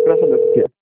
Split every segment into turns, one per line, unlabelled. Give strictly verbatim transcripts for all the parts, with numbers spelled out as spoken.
pra saber o que é.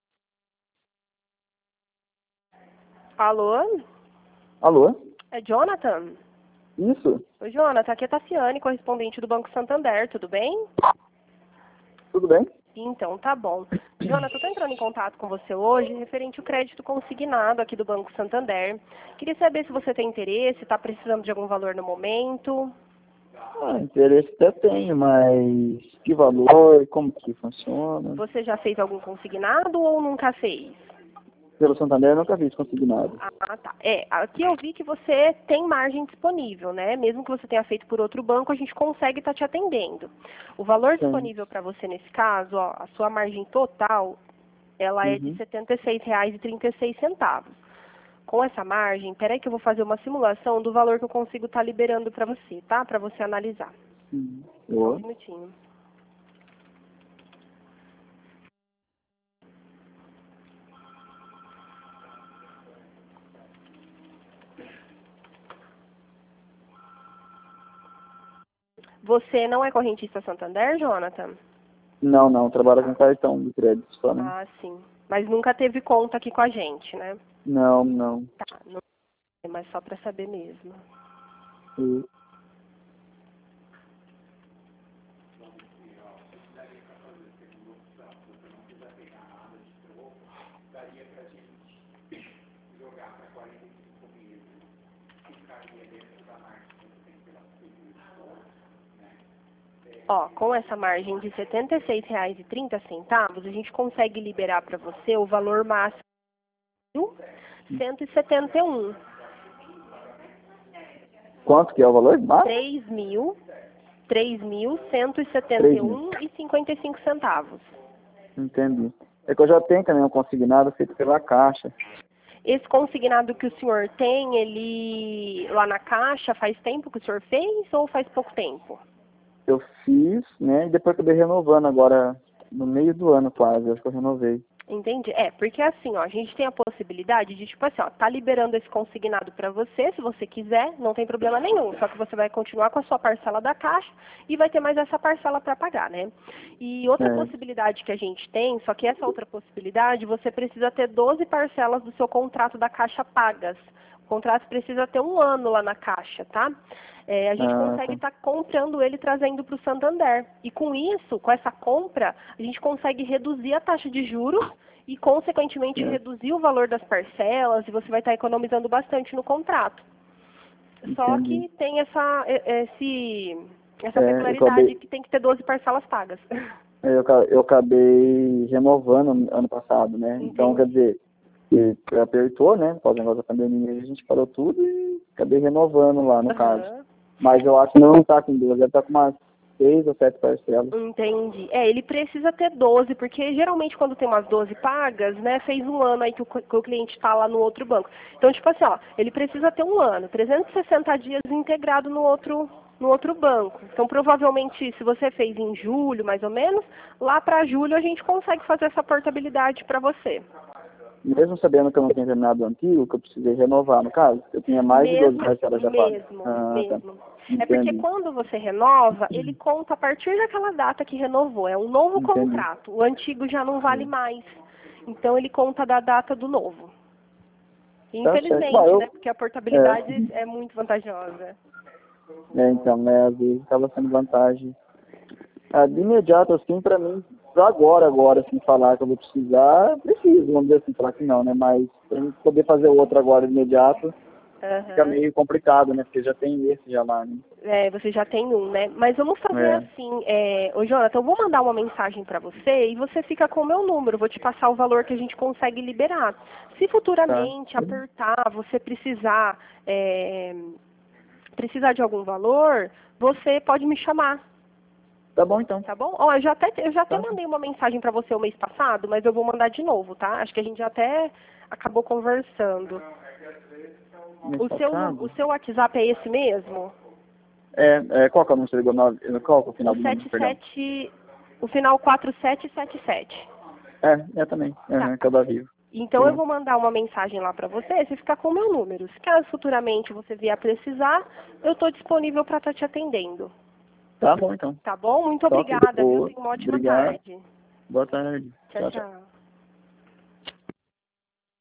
Alô?
Alô?
É Jonathan?
Isso?
Oi, Jonathan, aqui é Tassiane, correspondente do Banco Santander, tudo bem?
Tudo bem?
Então, tá bom. Jonathan, eu tô entrando em contato com você hoje referente ao crédito consignado aqui do Banco Santander. Queria saber se você tem interesse, está precisando de algum valor no momento.
Ah, interesse até tenho, mas que valor, como que funciona?
Você já fez algum consignado ou nunca fez?
Pelo Santander eu nunca vi isso consignado.
Ah, tá. É, aqui eu vi que você tem margem disponível, né? Mesmo que você tenha feito por outro banco, a gente consegue estar te atendendo. O valor
Sim.
disponível para você nesse caso, ó, a sua margem total, ela é de
Uhum.
setenta e seis reais e trinta e seis centavos. Com essa margem, peraí que eu vou fazer uma simulação do valor que eu consigo estar liberando para você, tá? Para você analisar.
Sim.
Só um
Boa.
minutinho. Você não é correntista Santander, Jonathan?
Não, não, trabalho com cartão de crédito só, né?
Ah, sim. Mas nunca teve conta aqui com a gente, né?
Não, não.
Tá, não é, mas só para saber mesmo.
E-
Ó, com essa margem de setenta e seis reais e trinta centavos, a gente consegue liberar para você o valor máximo de cento e setenta e um.
Quanto que é o valor? Ah,
três mil, três mil cento e setenta
três
e
mil.
um e cinquenta e cinco centavos.
Entendi. É que eu já tenho também um consignado feito pela Caixa.
Esse consignado que o senhor tem, ele lá na Caixa, faz tempo que o senhor fez ou faz pouco tempo?
Eu fiz, né, e depois acabei renovando agora, no meio do ano quase, acho que eu renovei.
Entendi. É, porque assim, ó, a gente tem a possibilidade de, tipo assim, ó, tá liberando esse consignado para você, se você quiser, não tem problema nenhum. Só que você vai continuar com a sua parcela da Caixa e vai ter mais essa parcela para pagar, né? E outra
É,
possibilidade que a gente tem, só que essa outra possibilidade, você precisa ter doze parcelas do seu contrato da Caixa pagas. O contrato precisa ter um ano lá na Caixa, tá? É, a gente
ah,
consegue
tá.
estar comprando ele e trazendo para o Santander. E com isso, com essa compra, a gente consegue reduzir a taxa de juros e, consequentemente,
É,
reduzir o valor das parcelas e você vai estar economizando bastante no contrato. Só
entendi.
que tem essa, e- esse, essa
É, eu
peculiaridade
acabei,
que tem que ter doze parcelas pagas.
eu, ca- eu acabei renovando ano ano passado, né? Então, quer
Entendi.
dizer, que apertou, né? Após o negócio da pandemia, a gente parou tudo e acabei renovando lá, no caso.
Aham.
Mas eu acho que não está com duas, deve estar com umas seis ou sete parcelas.
Entendi. É, ele precisa ter doze, porque geralmente quando tem umas doze pagas, né, fez um ano aí que o, que o cliente está lá no outro banco. Então, tipo assim, ó, ele precisa ter um ano, trezentos e sessenta dias integrado no outro, no outro banco. Então, provavelmente, se você fez em julho, mais ou menos, lá para julho a gente consegue fazer essa portabilidade para você.
Mesmo sabendo que eu não tinha terminado o antigo, que eu precisei renovar, no caso, eu tinha mais de doze
Mesmo,
parcelas já pagas.
mesmo,
Ah, tá.
mesmo. É porque
Entendi.
quando você renova, ele conta a partir daquela data que renovou. É um novo
Entendi.
contrato. O antigo já não vale
Sim.
mais. Então ele conta da data do novo.
Tá certo. Bom,
Infelizmente, né?
eu...
Porque a portabilidade
É,
é muito vantajosa.
é então, né, às vezes acaba sendo vantagem. Ah, de imediato, assim, pra mim, pra agora, agora, assim, falar que eu vou precisar, preciso, vamos dizer assim, falar que não, né, mas pra mim poder fazer o outro agora de imediato, fica
Aham.
meio complicado, né, porque já tem esse já lá, né.
É, você já tem um, né? Mas vamos fazer
É,
assim, é... Ô, Jonathan, eu vou mandar uma mensagem para você e você fica com o meu número. Vou te passar o valor que a gente consegue liberar. Se
tá.
futuramente apertar, você precisar, é... precisar de algum valor, você pode me chamar,
Tá bom, então.
tá bom? Ó, eu já até, eu já até
Tá.
mandei uma mensagem para você o mês passado, mas eu vou mandar de novo, tá? Acho que a gente já até acabou conversando.
Mês
O seu, nu- o
passado?
seu WhatsApp é esse mesmo?
É, é, qual que é o número que você ligou? Nove- Qual que é o
O
final do número,
sete
perdão?
sete, o final quatro sete sete sete.
É, é também,
Tá.
é, que é o da Vivo.
Então eu
Boa.
vou mandar uma mensagem lá para você, você ficar com o meu número. Se caso futuramente você vier a precisar, eu estou disponível para estar te atendendo.
Tá bom, então.
Tá bom? Muito
Top.
obrigada, viu?
Boa.
Tenha uma ótima
Obrigado.
tarde.
Boa tarde.
Tchau,
Tchau, tchau.
tchau.